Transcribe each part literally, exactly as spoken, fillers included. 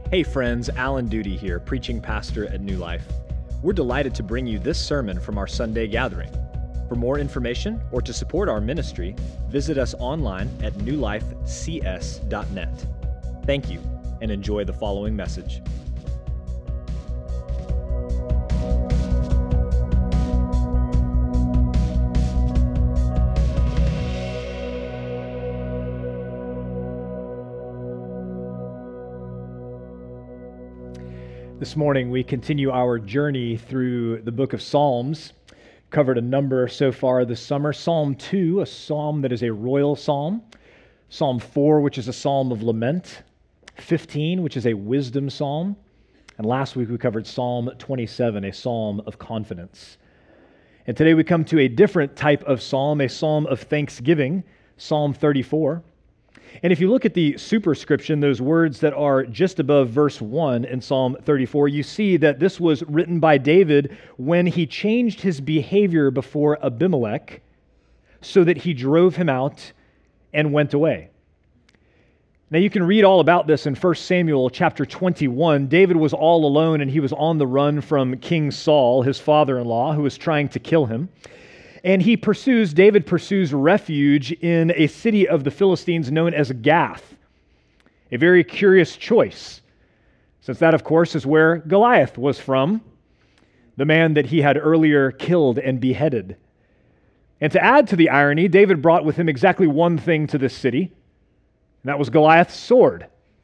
Hey friends, Alan Duty here, preaching pastor at New Life. We're delighted to bring you this sermon from our Sunday gathering. For more information or to support our ministry, visit us online at new life c s dot net. Thank you, and enjoy the following message. This morning, we continue our journey through the book of Psalms. Covered a number so far this summer. Psalm two, a psalm that is a royal psalm. Psalm four, which is a psalm of lament. fifteen, which is a wisdom psalm. And last week, we covered Psalm twenty-seven, a psalm of confidence. And today, we come to a different type of psalm, a psalm of thanksgiving, Psalm thirty-four. And if you look at the superscription, those words that are just above verse one in Psalm thirty-four, you see that this was written by David when he changed his behavior before Abimelech so that he drove him out and went away. Now you can read all about this in First Samuel chapter twenty-one. David was all alone and he was on the run from King Saul, his father-in-law, who was trying to kill him. And he pursues, David pursues refuge in a city of the Philistines known as Gath. A very curious choice, since that, of course, is where Goliath was from, the man that he had earlier killed and beheaded. And to add to the irony, David brought with him exactly one thing to this city, and that was Goliath's sword.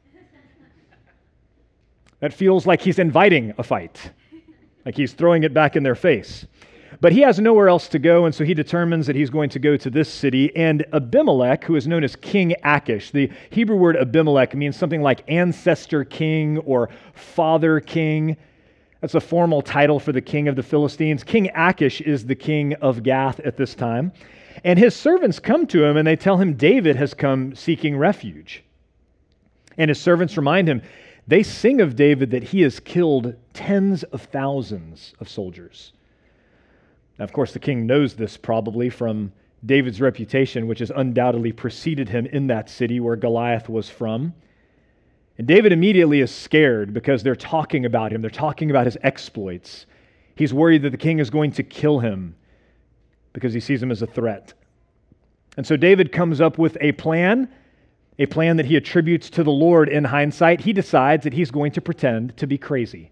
That feels like he's inviting a fight, like he's throwing it back in their face. But he has nowhere else to go, and so he determines that he's going to go to this city. And Abimelech, who is known as King Achish, the Hebrew word Abimelech means something like ancestor king or father king. That's a formal title for the king of the Philistines. King Achish is the king of Gath at this time. And his servants come to him, and they tell him David has come seeking refuge. And his servants remind him, they sing of David that he has killed tens of thousands of soldiers. Now, of course, the king knows this probably from David's reputation, which has undoubtedly preceded him in that city where Goliath was from. And David immediately is scared because they're talking about him. They're talking about his exploits. He's worried that the king is going to kill him because he sees him as a threat. And so David comes up with a plan, a plan that he attributes to the Lord in hindsight. He decides that he's going to pretend to be crazy.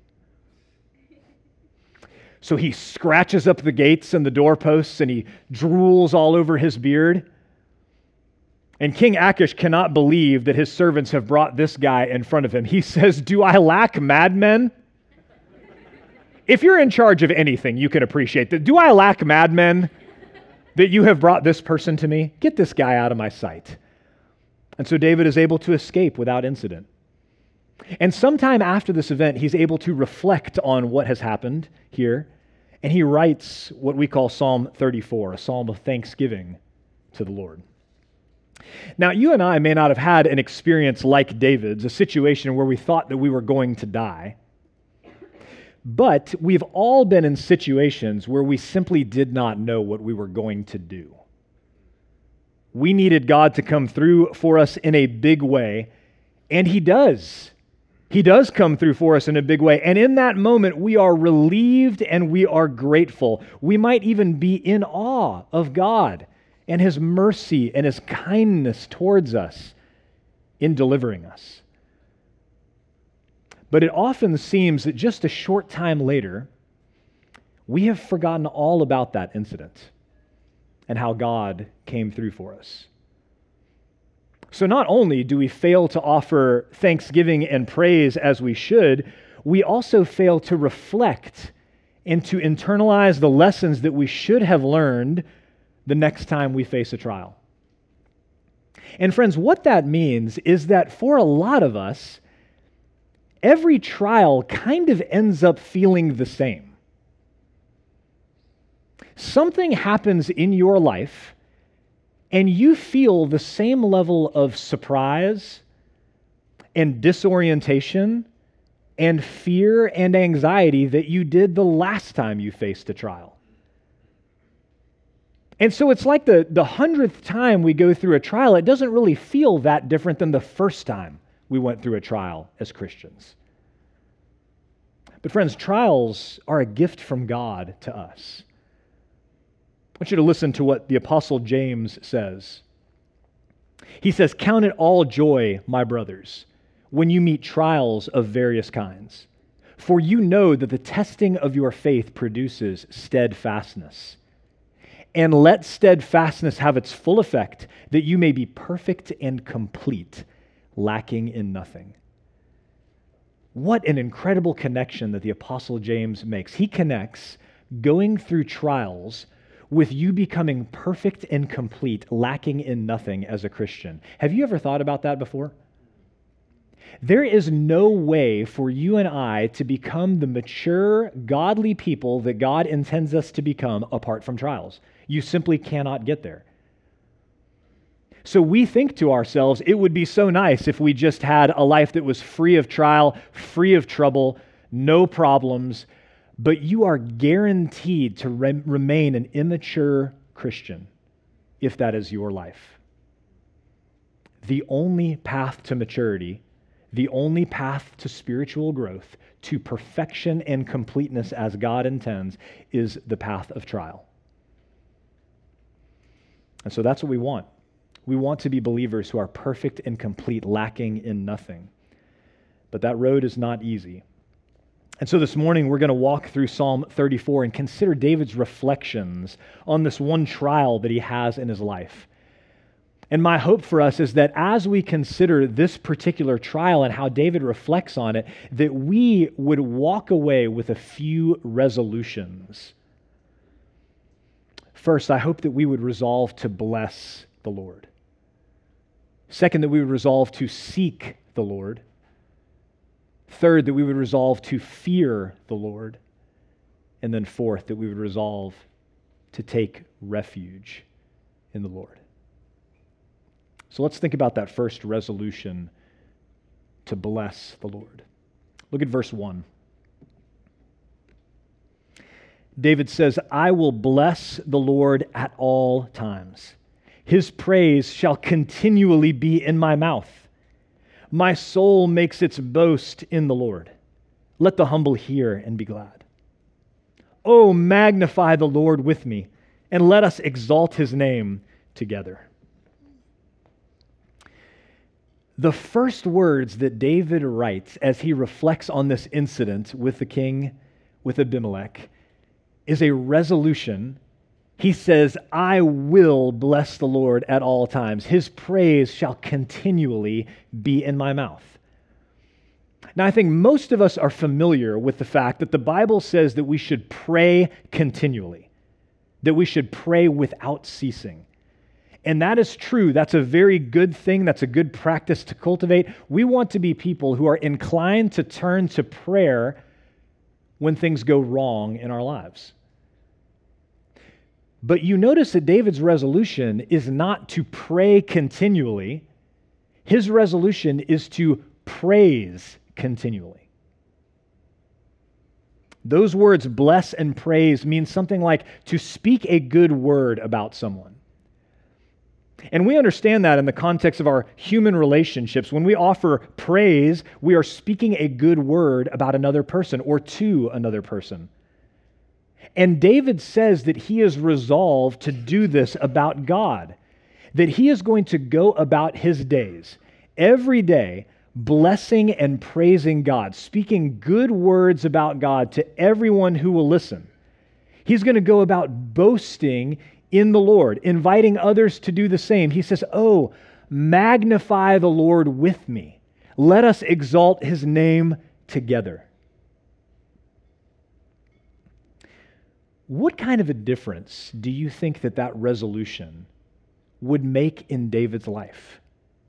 So he scratches up the gates and the doorposts and he drools all over his beard. And King Achish cannot believe that his servants have brought this guy in front of him. He says, "Do I lack madmen?" If you're in charge of anything, you can appreciate that. Do I lack madmen that you have brought this person to me? Get this guy out of my sight. And so David is able to escape without incident. And sometime after this event, he's able to reflect on what has happened here, and he writes what we call Psalm thirty-four, a psalm of thanksgiving to the Lord. Now, you and I may not have had an experience like David's, a situation where we thought that we were going to die, but we've all been in situations where we simply did not know what we were going to do. We needed God to come through for us in a big way, and He does. He does come through for us in a big way. And in that moment, we are relieved and we are grateful. We might even be in awe of God and His mercy and His kindness towards us in delivering us. But it often seems that just a short time later, we have forgotten all about that incident and how God came through for us. So not only do we fail to offer thanksgiving and praise as we should, we also fail to reflect and to internalize the lessons that we should have learned the next time we face a trial. And friends, what that means is that for a lot of us, every trial kind of ends up feeling the same. Something happens in your life and you feel the same level of surprise and disorientation and fear and anxiety that you did the last time you faced a trial. And so it's like the, the hundredth time we go through a trial, it doesn't really feel that different than the first time we went through a trial as Christians. But friends, trials are a gift from God to us. I want you to listen to what the Apostle James says. He says, "Count it all joy, my brothers, when you meet trials of various kinds. For you know that the testing of your faith produces steadfastness. And let steadfastness have its full effect, that you may be perfect and complete, lacking in nothing." What an incredible connection that the Apostle James makes. He connects going through trials with you becoming perfect and complete, lacking in nothing as a Christian. Have you ever thought about that before? There is no way for you and I to become the mature, godly people that God intends us to become apart from trials. You simply cannot get there. So we think to ourselves, it would be so nice if we just had a life that was free of trial, free of trouble, no problems, but you are guaranteed to re- remain an immature Christian if that is your life. The only path to maturity, the only path to spiritual growth, to perfection and completeness as God intends, is the path of trial. And so that's what we want. We want to be believers who are perfect and complete, lacking in nothing. But that road is not easy. And so this morning we're going to walk through Psalm thirty-four and consider David's reflections on this one trial that he has in his life. And my hope for us is that as we consider this particular trial and how David reflects on it, that we would walk away with a few resolutions. First, I hope that we would resolve to bless the Lord. Second, that we would resolve to seek the Lord. Third, that we would resolve to fear the Lord. And then fourth, that we would resolve to take refuge in the Lord. So let's think about that first resolution, to bless the Lord. Look at verse one. David says, "I will bless the Lord at all times. His praise shall continually be in my mouth. My soul makes its boast in the Lord. Let the humble hear and be glad. Oh, magnify the Lord with me, and let us exalt his name together." The first words that David writes as he reflects on this incident with the king, with Abimelech, is a resolution. He says, "I will bless the Lord at all times. His praise shall continually be in my mouth." Now, I think most of us are familiar with the fact that the Bible says that we should pray continually, that we should pray without ceasing. And that is true. That's a very good thing. That's a good practice to cultivate. We want to be people who are inclined to turn to prayer when things go wrong in our lives. But you notice that David's resolution is not to pray continually. His resolution is to praise continually. Those words, bless and praise, mean something like to speak a good word about someone. And we understand that in the context of our human relationships. When we offer praise, we are speaking a good word about another person or to another person. And David says that he is resolved to do this about God, that he is going to go about his days, every day, blessing and praising God, speaking good words about God to everyone who will listen. He's going to go about boasting in the Lord, inviting others to do the same. He says, "Oh, magnify the Lord with me. Let us exalt his name together." What kind of a difference do you think that that resolution would make in David's life?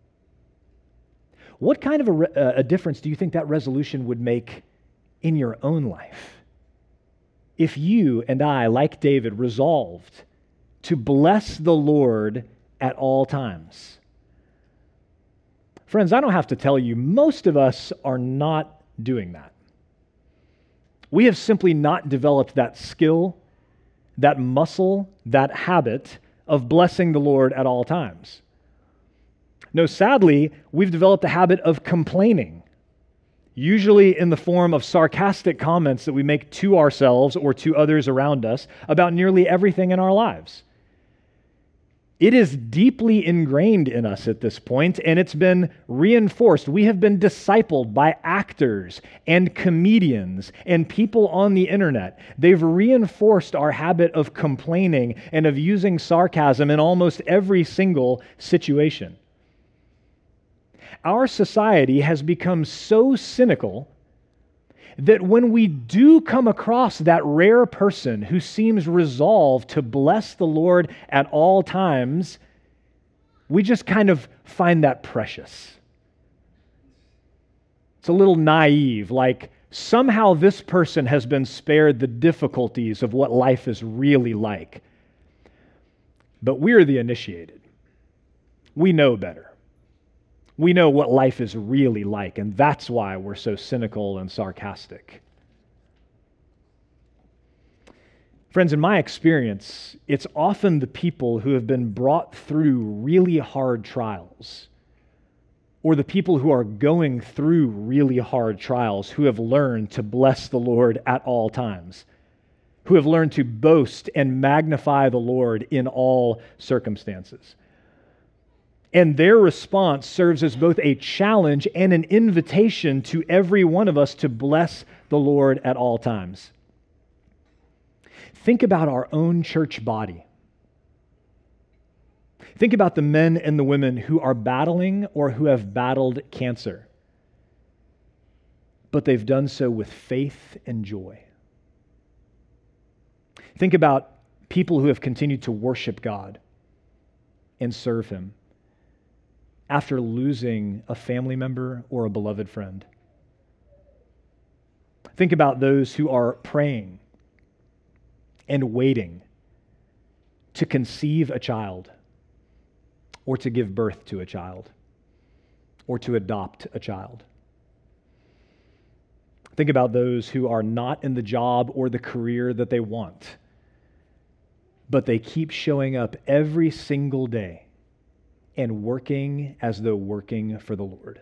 What kind of a, a difference do you think that resolution would make in your own life? If you and I, like David, resolved to bless the Lord at all times. Friends, I don't have to tell you, most of us are not doing that. We have simply not developed that skill, that muscle, that habit of blessing the Lord at all times. No, sadly, we've developed a habit of complaining usually in the form of sarcastic comments that we make to ourselves or to others around us about nearly everything in our lives. It is deeply ingrained in us at this point, and it's been reinforced. We have been discipled by actors and comedians and people on the internet. They've reinforced our habit of complaining and of using sarcasm in almost every single situation. Our society has become so cynical that when we do come across that rare person who seems resolved to bless the Lord at all times, we just kind of find that precious. It's a little naive, like somehow this person has been spared the difficulties of what life is really like. But we're the initiated. We know better. We know what life is really like, and that's why we're so cynical and sarcastic. Friends, in my experience, it's often the people who have been brought through really hard trials, or the people who are going through really hard trials, who have learned to bless the Lord at all times, who have learned to boast and magnify the Lord in all circumstances. And their response serves as both a challenge and an invitation to every one of us to bless the Lord at all times. Think about our own church body. Think about the men and the women who are battling or who have battled cancer, but they've done so with faith and joy. Think about people who have continued to worship God and serve Him after losing a family member or a beloved friend. Think about those who are praying and waiting to conceive a child, or to give birth to a child, or to adopt a child. Think about those who are not in the job or the career that they want, but they keep showing up every single day and working as though working for the Lord.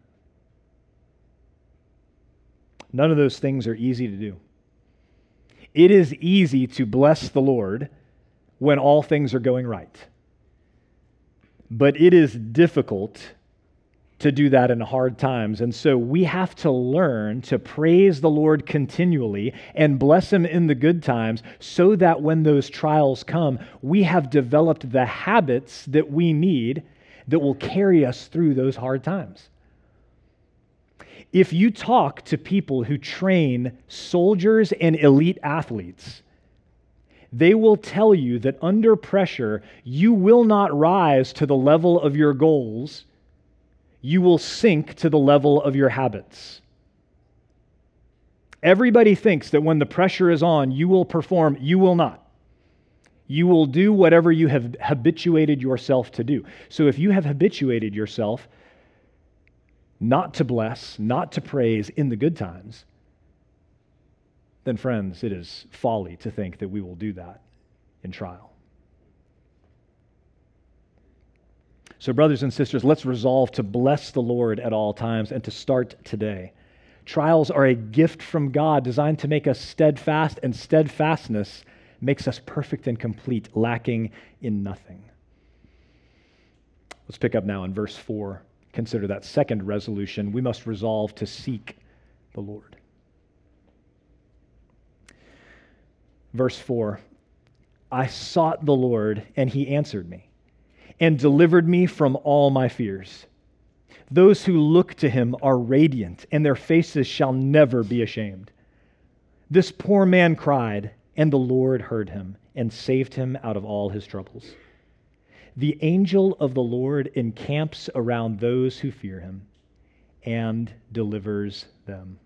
None of those things are easy to do. It is easy to bless the Lord when all things are going right. But it is difficult to do that in hard times. And so we have to learn to praise the Lord continually and bless Him in the good times so that when those trials come, we have developed the habits that we need that will carry us through those hard times. If you talk to people who train soldiers and elite athletes, they will tell you that under pressure, you will not rise to the level of your goals. You will sink to the level of your habits. Everybody thinks that when the pressure is on, you will perform. You will not. You will do whatever you have habituated yourself to do. So if you have habituated yourself not to bless, not to praise in the good times, then friends, it is folly to think that we will do that in trial. So brothers and sisters, let's resolve to bless the Lord at all times and to start today. Trials are a gift from God designed to make us steadfast, and steadfastness makes us perfect and complete, lacking in nothing. Let's pick up now in verse four. Consider that second resolution. We must resolve to seek the Lord. Verse four, I sought the Lord, and He answered me and delivered me from all my fears. Those who look to Him are radiant, and their faces shall never be ashamed. This poor man cried, and the Lord heard him and saved him out of all his troubles. The angel of the Lord encamps around those who fear Him and delivers them.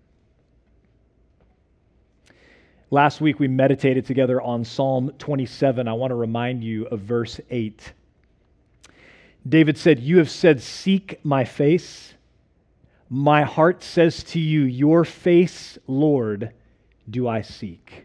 Last week we meditated together on Psalm twenty-seven. I want to remind you of verse eight. David said, "You have said, 'Seek my face.' My heart says to you, 'Your face, Lord, do I seek.'"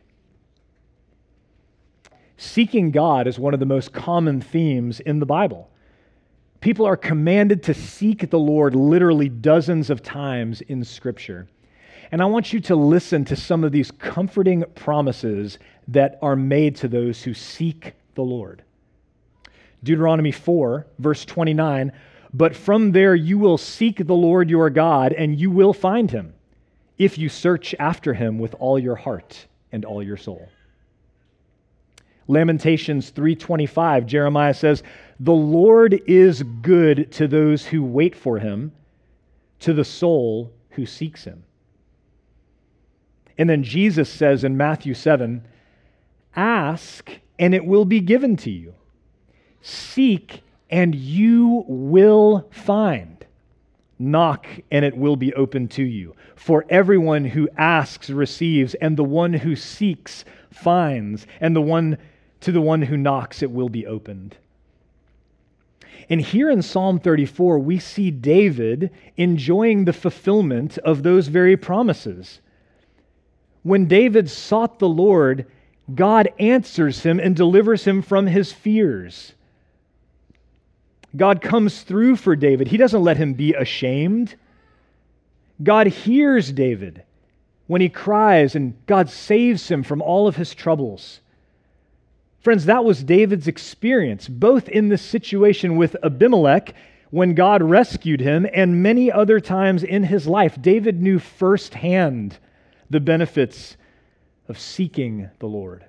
Seeking God is one of the most common themes in the Bible. People are commanded to seek the Lord literally dozens of times in Scripture. And I want you to listen to some of these comforting promises that are made to those who seek the Lord. Deuteronomy four, verse twenty-nine, "But from there you will seek the Lord your God, and you will find him, if you search after him with all your heart and all your soul." Lamentations three twenty-five, Jeremiah says, "The Lord is good to those who wait for him, to the soul who seeks him." And then Jesus says in Matthew seven, "Ask, and it will be given to you. Seek, and you will find. Knock, and it will be opened to you. For everyone who asks receives, and the one who seeks finds, and the one to the one who knocks it will be opened." And here in Psalm thirty-four, we see David enjoying the fulfillment of those very promises. When David sought the Lord, God answers him and delivers him from his fears. God comes through for David. He doesn't let him be ashamed. God hears David when he cries, and God saves him from all of his troubles. Friends, that was David's experience, both in this situation with Abimelech, when God rescued him, and many other times in his life. David knew firsthand the benefits of seeking the Lord.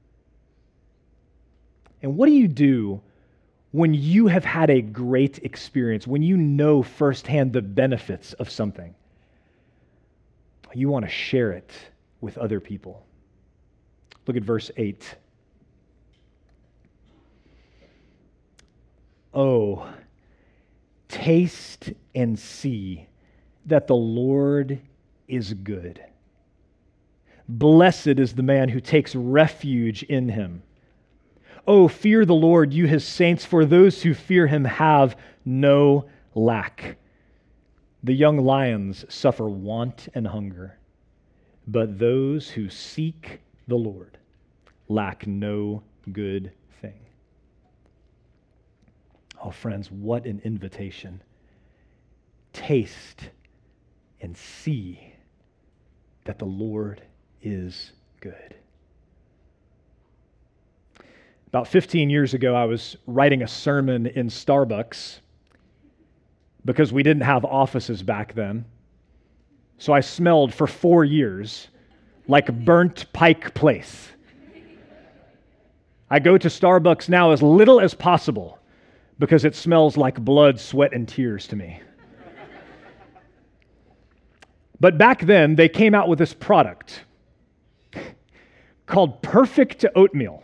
And what do you do when you have had a great experience, when you know firsthand the benefits of something? You want to share it with other people. Look at verse eight. "Oh, taste and see that the Lord is good. Blessed is the man who takes refuge in him. Oh, fear the Lord, you his saints, for those who fear him have no lack. The young lions suffer want and hunger, but those who seek the Lord lack no good thing." Oh, friends, what an invitation. Taste and see that the Lord is good. About fifteen years ago, I was writing a sermon in Starbucks because we didn't have offices back then. So I smelled for four years like burnt Pike Place. I go to Starbucks now as little as possible because it smells like blood, sweat, and tears to me. But back then, they came out with this product called Perfect Oatmeal.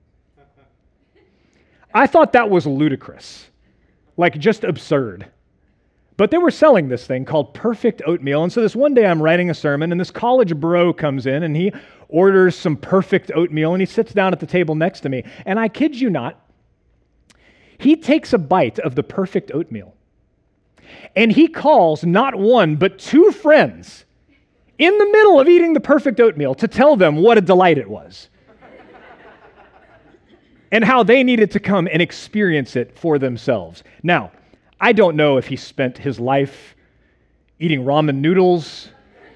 I thought that was ludicrous, like just absurd. But they were selling this thing called Perfect Oatmeal. And so this one day I'm writing a sermon, and this college bro comes in, and he orders some Perfect Oatmeal, and he sits down at the table next to me. And I kid you not, he takes a bite of the Perfect Oatmeal, and he calls not one, but two friends in the middle of eating the Perfect Oatmeal to tell them what a delight it was and how they needed to come and experience it for themselves. Now, I don't know if he spent his life eating ramen noodles,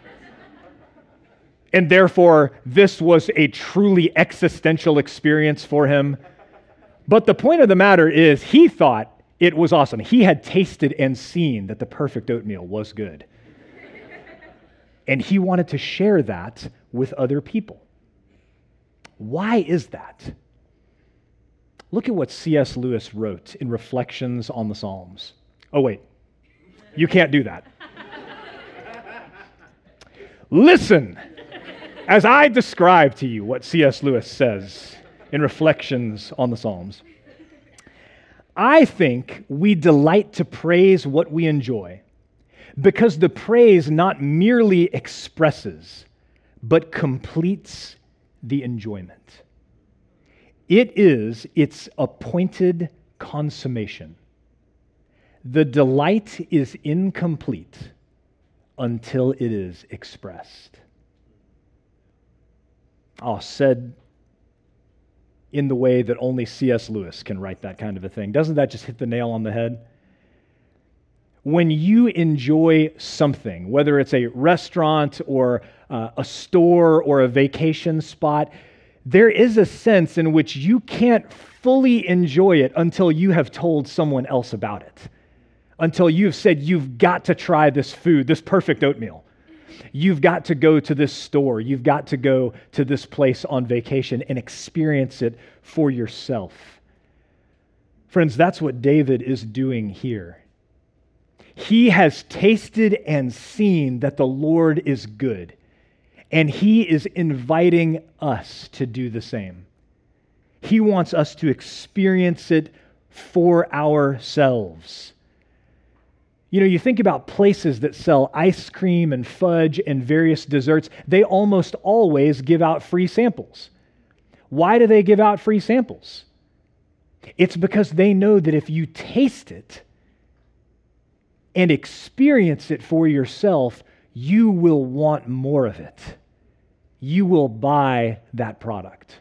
and therefore this was a truly existential experience for him. But the point of the matter is, he thought it was awesome. He had tasted and seen that the Perfect Oatmeal was good. And he wanted to share that with other people. Why is that? Look at what C S Lewis wrote in Reflections on the Psalms. Oh, wait. You can't do that. Listen as I describe to you what C S Lewis says in Reflections on the Psalms. "I think we delight to praise what we enjoy because the praise not merely expresses, but completes the enjoyment. It is its appointed consummation. The delight is incomplete until it is expressed." Oh, said in the way that only C S Lewis can write that kind of a thing. Doesn't that just hit the nail on the head? when you enjoy something, whether it's a restaurant or uh, a store or a vacation spot, there is a sense in which you can't fully enjoy it until you have told someone else about it, until you've said, you've got to try this food, this perfect oatmeal. You've got to go to this store. You've got to go to this place on vacation and experience it for yourself. Friends, that's what David is doing here. He has tasted and seen that the Lord is good, and he is inviting us to do the same. He wants us to experience it for ourselves. You know, you think about places that sell ice cream and fudge and various desserts, they almost always give out free samples. Why do they give out free samples? It's because they know that if you taste it and experience it for yourself, you will want more of it. You will buy that product.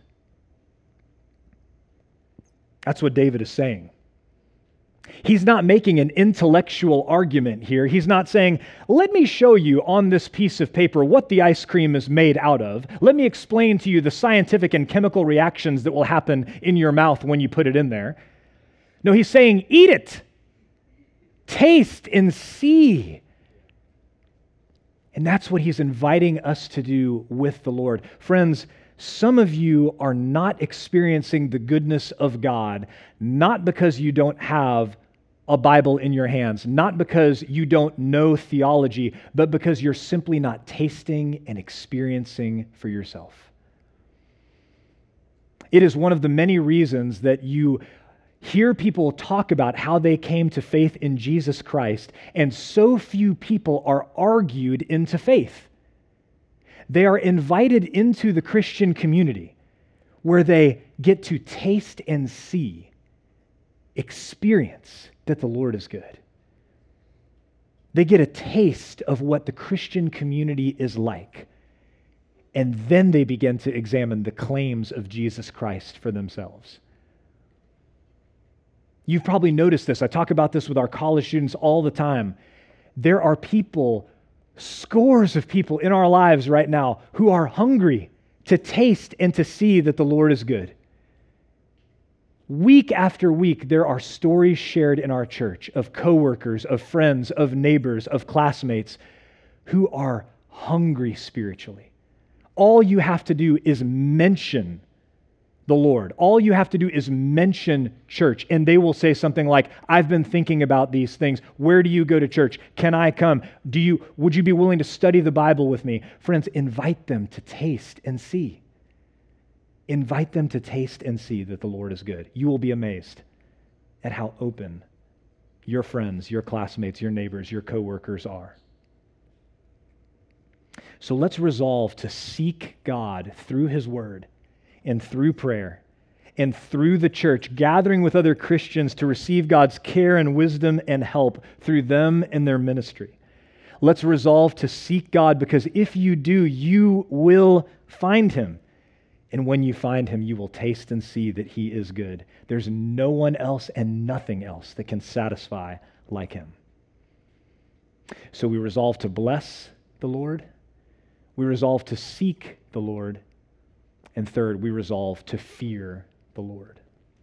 That's what David is saying. He's not making an intellectual argument here. He's not saying, let me show you on this piece of paper what the ice cream is made out of. Let me explain to you the scientific and chemical reactions that will happen in your mouth when you put it in there. No, he's saying, eat it. Taste and see. And that's what he's inviting us to do with the Lord. Friends, some of you are not experiencing the goodness of God, not because you don't have a Bible in your hands, not because you don't know theology, but because you're simply not tasting and experiencing for yourself. It is one of the many reasons that you hear people talk about how they came to faith in Jesus Christ, and so few people are argued into faith. They are invited into the Christian community where they get to taste and see, experience that the Lord is good. They get a taste of what the Christian community is like, and then they begin to examine the claims of Jesus Christ for themselves. You've probably noticed this. I talk about this with our college students all the time. There are people, scores of people in our lives right now who are hungry to taste and to see that the Lord is good. Week after week, there are stories shared in our church of coworkers, of friends, of neighbors, of classmates who are hungry spiritually. All you have to do is mention the Lord. All you have to do is mention church, and they will say something like, I've been thinking about these things. Where do you go to church? Can I come? Do you, would you be willing to study the Bible with me? Friends, invite them to taste and see. Invite them to taste and see that the Lord is good. You will be amazed at how open your friends, your classmates, your neighbors, your coworkers are. So let's resolve to seek God through His Word and through prayer and through the church, gathering with other Christians to receive God's care and wisdom and help through them and their ministry. Let's resolve to seek God, because if you do, you will find Him. And when you find Him, you will taste and see that He is good. There's no one else and nothing else that can satisfy like Him. So we resolve to bless the Lord. We resolve to seek the Lord. And third, we resolve to fear the Lord.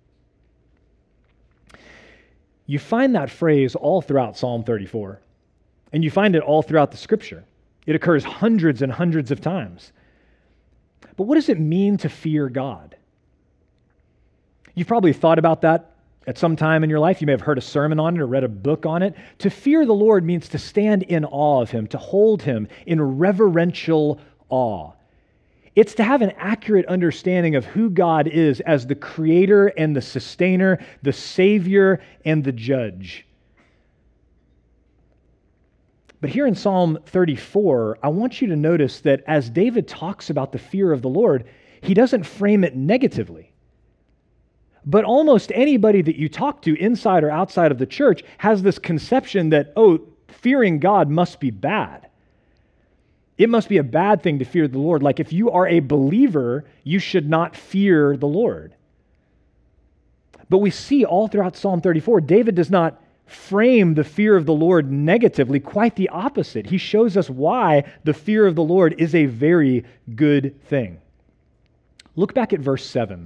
You find that phrase all throughout Psalm thirty-four, and you find it all throughout the Scripture. It occurs hundreds and hundreds of times. But what does it mean to fear God? You've probably thought about that at some time in your life. You may have heard a sermon on it or read a book on it. To fear the Lord means to stand in awe of Him, to hold Him in reverential awe. It's to have an accurate understanding of who God is as the creator and the sustainer, the savior and the judge. But here in Psalm thirty-four, I want you to notice that as David talks about the fear of the Lord, he doesn't frame it negatively. But almost anybody that you talk to inside or outside of the church has this conception that, oh, fearing God must be bad. It must be a bad thing to fear the Lord. Like if you are a believer, you should not fear the Lord. But we see all throughout Psalm thirty-four, David does not frame the fear of the Lord negatively. Quite the opposite. He shows us why the fear of the Lord is a very good thing. Look back at verse seven.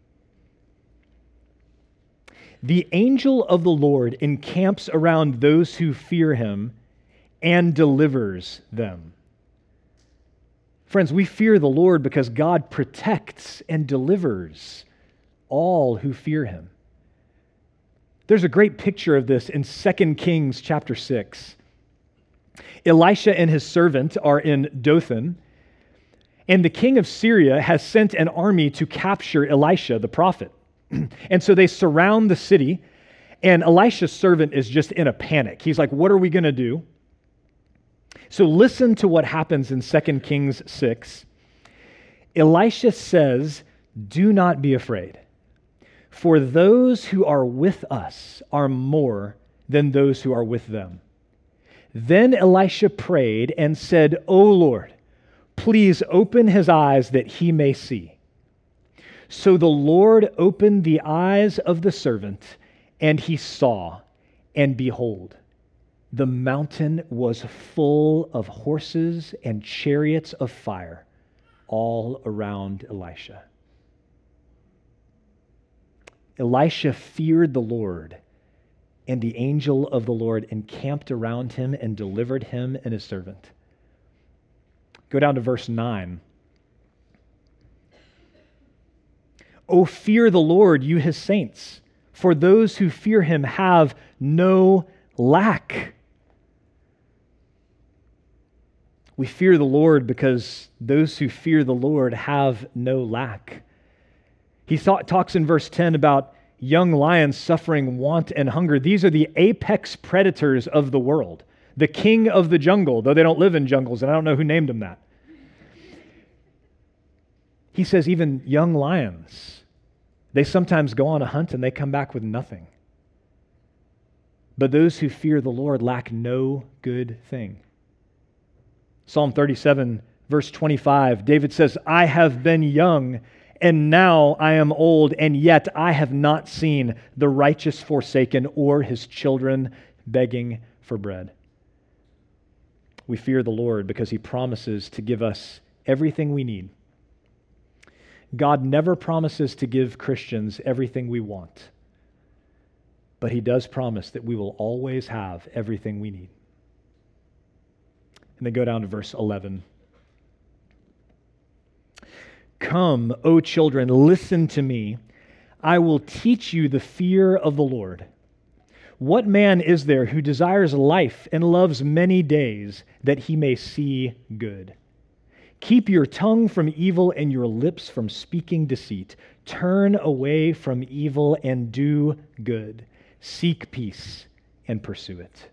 The angel of the Lord encamps around those who fear him and delivers them. Friends, we fear the Lord because God protects and delivers all who fear him. There's a great picture of this in Second Kings chapter six. Elisha and his servant are in Dothan, and the king of Syria has sent an army to capture Elisha, the prophet. And so they surround the city, and Elisha's servant is just in a panic. He's like, what are we going to do? So listen to what happens in Second Kings six. Elisha says, do not be afraid, for those who are with us are more than those who are with them. Then Elisha prayed and said, O Lord, please open his eyes that he may see. So the Lord opened the eyes of the servant, and he saw, and behold, the mountain was full of horses and chariots of fire all around Elisha. Elisha feared the Lord, and the angel of the Lord encamped around him and delivered him and his servant. Go down to verse nine. O fear the Lord, you his saints, for those who fear him have no lack. We fear the Lord because those who fear the Lord have no lack. He thought, talks in verse ten about young lions suffering want and hunger. These are the apex predators of the world, the king of the jungle, though they don't live in jungles, and I don't know who named them that. He says even young lions, they sometimes go on a hunt and they come back with nothing. But those who fear the Lord lack no good thing. Psalm thirty-seven, verse twenty-five, David says, I have been young, and now I am old, and yet I have not seen the righteous forsaken or his children begging for bread. We fear the Lord because he promises to give us everything we need. God never promises to give Christians everything we want, but he does promise that we will always have everything we need. And then go down to verse eleven. Come, O children, listen to me. I will teach you the fear of the Lord. What man is there who desires life and loves many days that he may see good? Keep your tongue from evil and your lips from speaking deceit. Turn away from evil and do good. Seek peace and pursue it.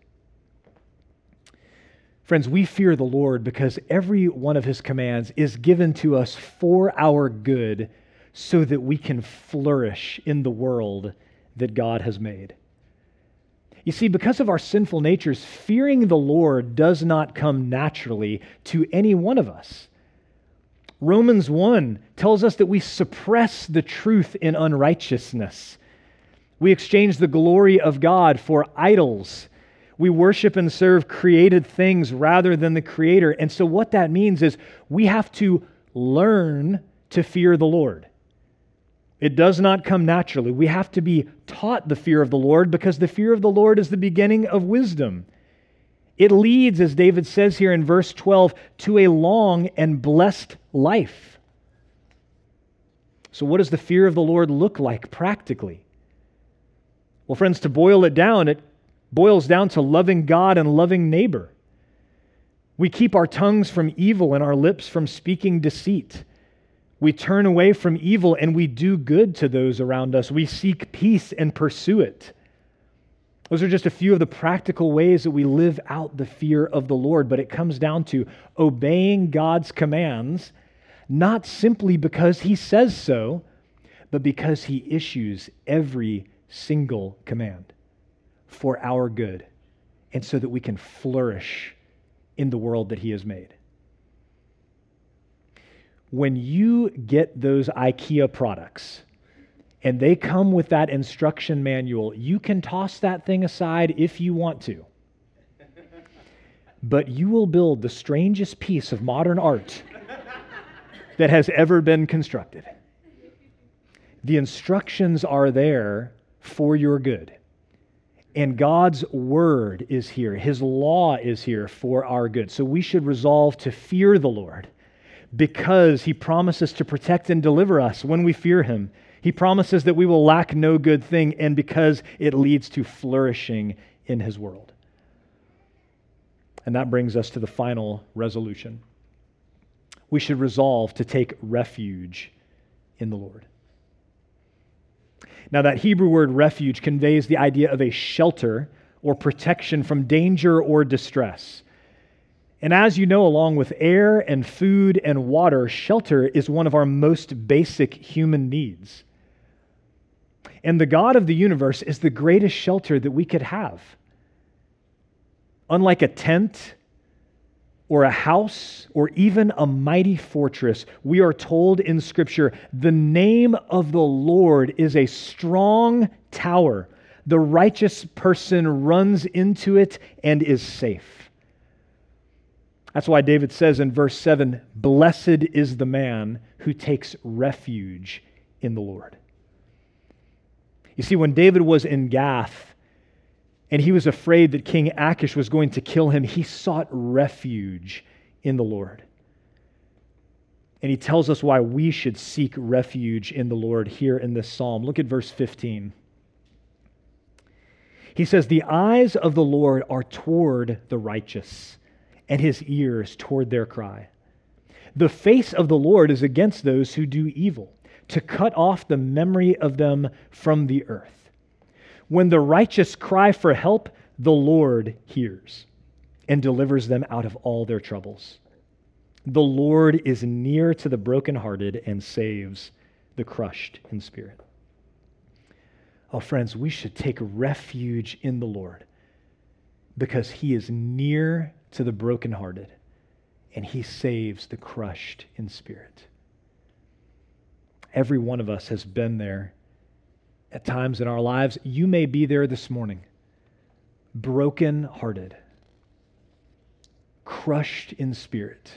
Friends, we fear the Lord because every one of his commands is given to us for our good so that we can flourish in the world that God has made. You see, because of our sinful natures, fearing the Lord does not come naturally to any one of us. Romans one tells us that we suppress the truth in unrighteousness. We exchange the glory of God for idols. We worship and serve created things rather than the Creator. And so what that means is we have to learn to fear the Lord. It does not come naturally. We have to be taught the fear of the Lord because the fear of the Lord is the beginning of wisdom. It leads, as David says here in verse twelve, to a long and blessed life. So what does the fear of the Lord look like practically? Well, friends, to boil it down, it boils down to loving God and loving neighbor. We keep our tongues from evil and our lips from speaking deceit. We turn away from evil and we do good to those around us. We seek peace and pursue it. Those are just a few of the practical ways that we live out the fear of the Lord, but it comes down to obeying God's commands, not simply because he says so, but because he issues every single command for our good and so that we can flourish in the world that he has made. When you get those IKEA products and they come with that instruction manual. You can toss that thing aside if you want to, but you will build the strangest piece of modern art that has ever been constructed. The instructions are there for your good. And God's word is here. His law is here for our good. So we should resolve to fear the Lord because he promises to protect and deliver us when we fear him. He promises that we will lack no good thing, and because it leads to flourishing in his world. And that brings us to the final resolution. We should resolve to take refuge in the Lord. Now, that Hebrew word refuge conveys the idea of a shelter or protection from danger or distress. And as you know, along with air and food and water, shelter is one of our most basic human needs. And the God of the universe is the greatest shelter that we could have. Unlike a tent or a house, or even a mighty fortress, we are told in Scripture, the name of the Lord is a strong tower. The righteous person runs into it and is safe. That's why David says in verse seven, "Blessed is the man who takes refuge in the Lord." You see, when David was in Gath, and he was afraid that King Achish was going to kill him, he sought refuge in the Lord. And he tells us why we should seek refuge in the Lord here in this psalm. Look at verse fifteen. He says, "The eyes of the Lord are toward the righteous, and his ears toward their cry. The face of the Lord is against those who do evil, to cut off the memory of them from the earth. When the righteous cry for help, the Lord hears and delivers them out of all their troubles. The Lord is near to the brokenhearted and saves the crushed in spirit." Oh, friends, we should take refuge in the Lord because he is near to the brokenhearted and he saves the crushed in spirit. Every one of us has been there at times in our lives. You may be there this morning, broken-hearted, crushed in spirit,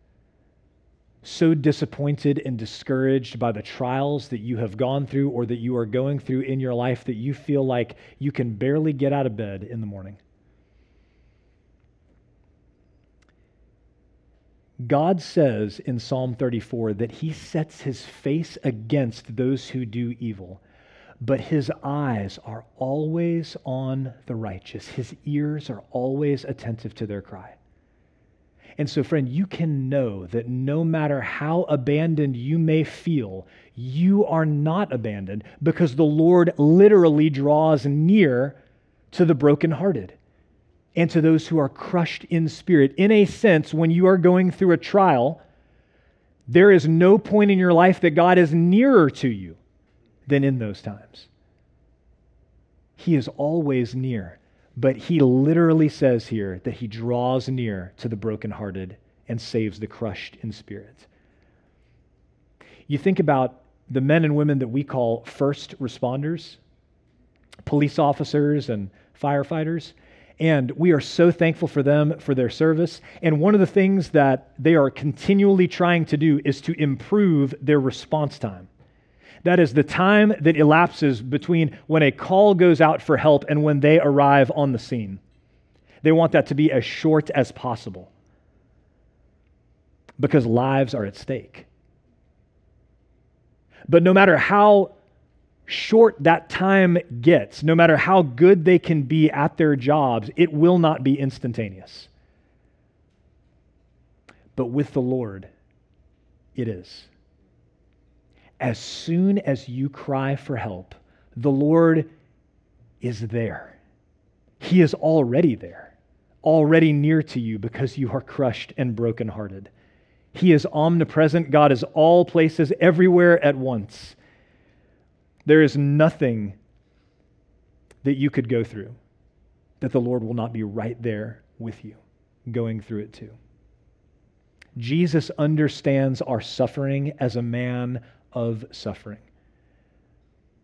so disappointed and discouraged by the trials that you have gone through or that you are going through in your life that you feel like you can barely get out of bed in the morning. God says in Psalm thirty-four that he sets his face against those who do evil, but his eyes are always on the righteous. His ears are always attentive to their cry. And so, friend, you can know that no matter how abandoned you may feel, you are not abandoned because the Lord literally draws near to the brokenhearted and to those who are crushed in spirit. In a sense, when you are going through a trial, there is no point in your life that God is nearer to you than in those times. He is always near, but he literally says here that he draws near to the brokenhearted and saves the crushed in spirit. You think about the men and women that we call first responders, police officers and firefighters, and we are so thankful for them, for their service. And one of the things that they are continually trying to do is to improve their response time. That is the time that elapses between when a call goes out for help and when they arrive on the scene. They want that to be as short as possible because lives are at stake. But no matter how short that time gets, no matter how good they can be at their jobs, it will not be instantaneous. But with the Lord, it is. As soon as you cry for help, the Lord is there. He is already there, already near to you because you are crushed and brokenhearted. He is omnipresent. God is all places, everywhere at once. There is nothing that you could go through that the Lord will not be right there with you, going through it too. Jesus understands our suffering as a man of suffering.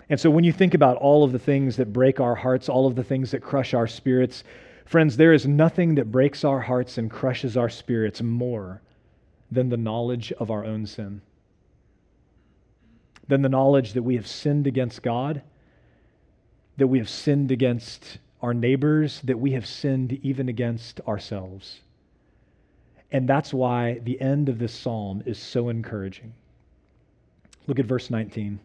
And so when you think about all of the things that break our hearts, all of the things that crush our spirits, friends, there is nothing that breaks our hearts and crushes our spirits more than the knowledge of our own sin, than the knowledge that we have sinned against God, that we have sinned against our neighbors, that we have sinned even against ourselves. And that's why the end of this psalm is so encouraging. Look at verse nineteen.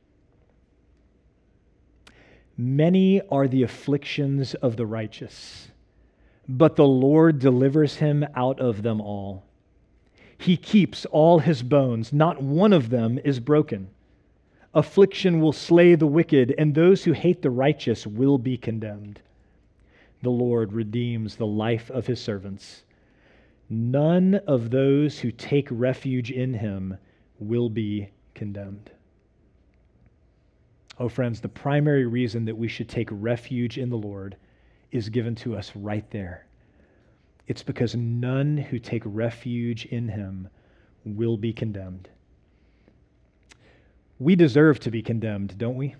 Many are the afflictions of the righteous, but the Lord delivers him out of them all. He keeps all his bones, not one of them is broken. Affliction will slay the wicked, and those who hate the righteous will be condemned. The Lord redeems the life of his servants. None of those who take refuge in him will be condemned. Oh, friends, the primary reason that we should take refuge in the Lord is given to us right there. It's because none who take refuge in him will be condemned. We deserve to be condemned, don't we?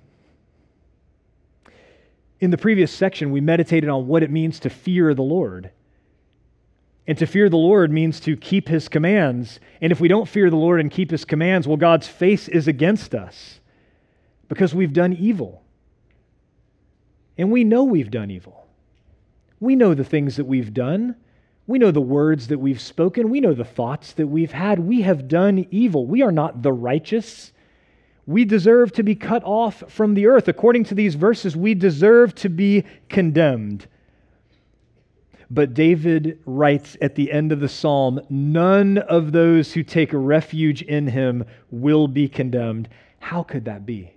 In the previous section, we meditated on what it means to fear the Lord. And to fear the Lord means to keep his commands. And if we don't fear the Lord and keep his commands, well, God's face is against us because we've done evil. And we know we've done evil. We know the things that we've done. We know the words that we've spoken. We know the thoughts that we've had. We have done evil. We are not the righteous. We deserve to be cut off from the earth. According to these verses, we deserve to be condemned. But David writes at the end of the psalm, none of those who take refuge in him will be condemned. How could that be?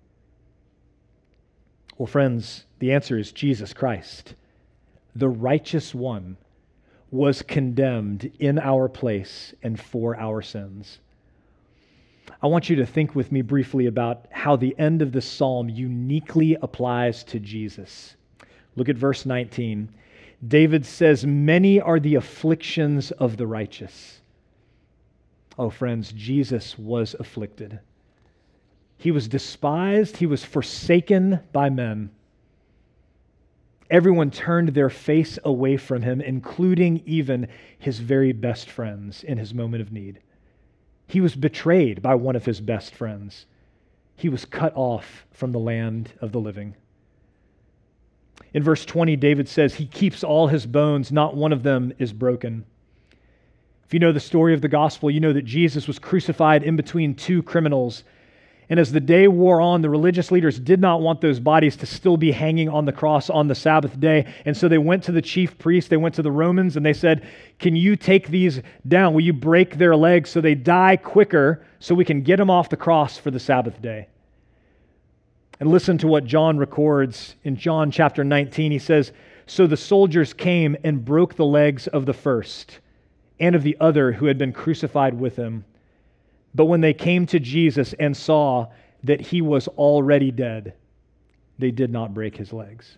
Well, friends, the answer is Jesus Christ. The righteous one was condemned in our place and for our sins. I want you to think with me briefly about how the end of this psalm uniquely applies to Jesus. Look at verse nineteen. David says, many are the afflictions of the righteous. Oh, friends, Jesus was afflicted. He was despised. He was forsaken by men. Everyone turned their face away from him, including even his very best friends in his moment of need. He was betrayed by one of his best friends. He was cut off from the land of the living. In verse twenty, David says, he keeps all his bones, not one of them is broken. If you know the story of the gospel, you know that Jesus was crucified in between two criminals. And as the day wore on, the religious leaders did not want those bodies to still be hanging on the cross on the Sabbath day. And so they went to the chief priests, they went to the Romans, and they said, can you take these down? Will you break their legs so they die quicker so we can get them off the cross for the Sabbath day? And listen to what John records in John chapter nineteen. He says, so the soldiers came and broke the legs of the first and of the other who had been crucified with him. But when they came to Jesus and saw that he was already dead, they did not break his legs.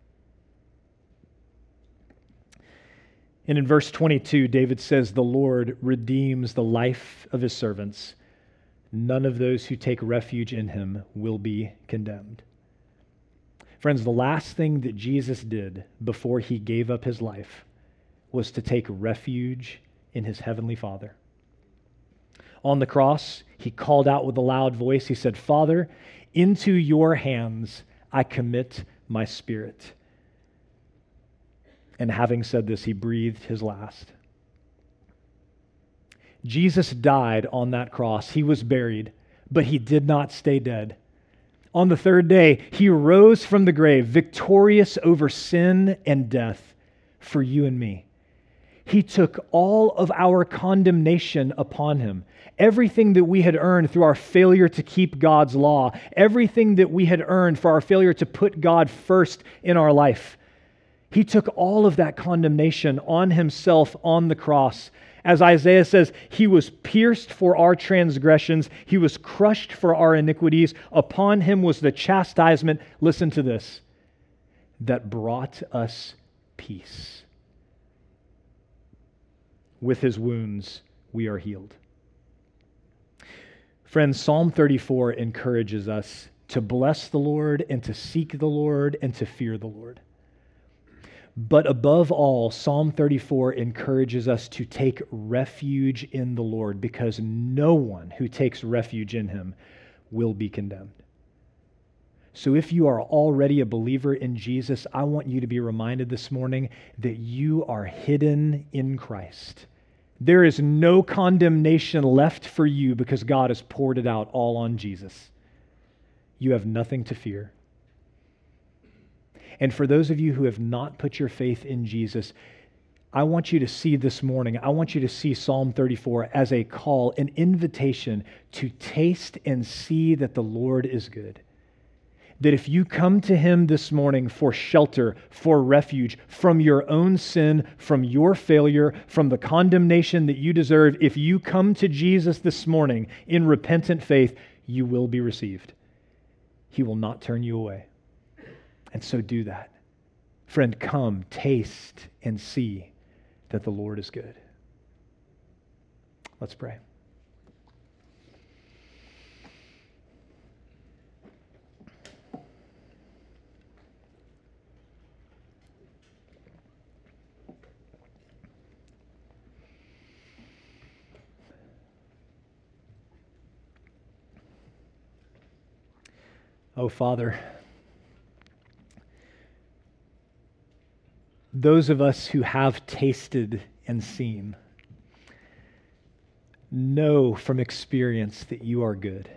And in verse twenty-two, David says, the Lord redeems the life of his servants. None of those who take refuge in him will be condemned. Friends, the last thing that Jesus did before he gave up his life was to take refuge in his heavenly Father. On the cross, he called out with a loud voice. He said, Father, into your hands I commit my spirit. And having said this, he breathed his last. Jesus died on that cross. He was buried, but he did not stay dead. On the third day, he rose from the grave, victorious over sin and death for you and me. He took all of our condemnation upon him. Everything that we had earned through our failure to keep God's law, everything that we had earned for our failure to put God first in our life. He took all of that condemnation on himself on the cross. As Isaiah says, he was pierced for our transgressions. He was crushed for our iniquities. Upon him was the chastisement, listen to this, that brought us peace. With his wounds, we are healed. Friends, Psalm thirty-four encourages us to bless the Lord and to seek the Lord and to fear the Lord. But above all, Psalm thirty-four encourages us to take refuge in the Lord, because no one who takes refuge in him will be condemned. So if you are already a believer in Jesus, I want you to be reminded this morning that you are hidden in Christ. There is no condemnation left for you because God has poured it out all on Jesus. You have nothing to fear. And for those of you who have not put your faith in Jesus, I want you to see this morning, I want you to see Psalm thirty-four as a call, an invitation to taste and see that the Lord is good. That if you come to him this morning for shelter, for refuge, from your own sin, from your failure, from the condemnation that you deserve, if you come to Jesus this morning in repentant faith, you will be received. He will not turn you away. And so do that. Friend, come, taste, and see that the Lord is good. Let's pray. Oh, Father, those of us who have tasted and seen know from experience that you are good.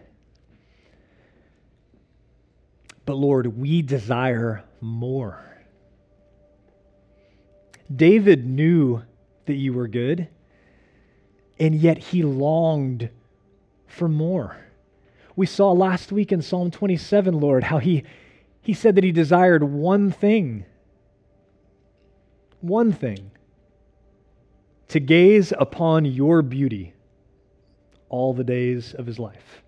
But Lord, we desire more. David knew that you were good, and yet he longed for more. We saw last week in Psalm twenty-seven, Lord, how he, he said that he desired one thing. One thing. To gaze upon your beauty all the days of his life.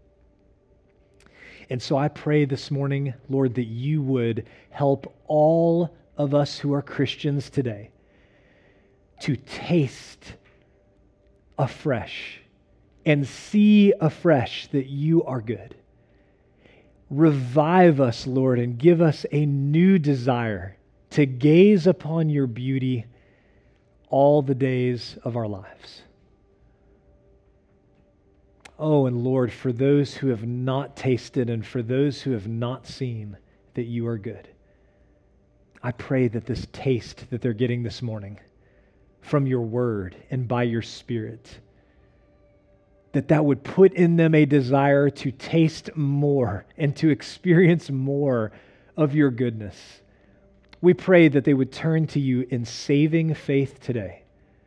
And so I pray this morning, Lord, that you would help all of us who are Christians today to taste afresh and see afresh that you are good. Revive us, Lord, and give us a new desire to gaze upon your beauty all the days of our lives. Oh, and Lord, for those who have not tasted and for those who have not seen that you are good, I pray that this taste that they're getting this morning from your word and by your Spirit, that that would put in them a desire to taste more and to experience more of your goodness. We pray that they would turn to you in saving faith today,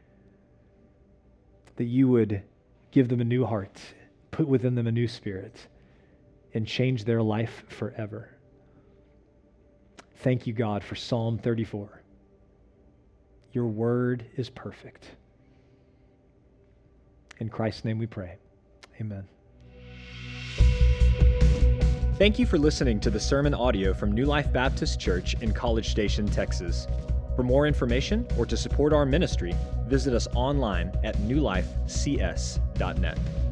that you would give them a new heart, put within them a new spirit, and change their life forever. Thank you, God, for Psalm thirty-four. Your word is perfect. In Christ's name we pray. Amen. Thank you for listening to the sermon audio from New Life Baptist Church in College Station, Texas. For more information or to support our ministry, visit us online at new life c s dot net.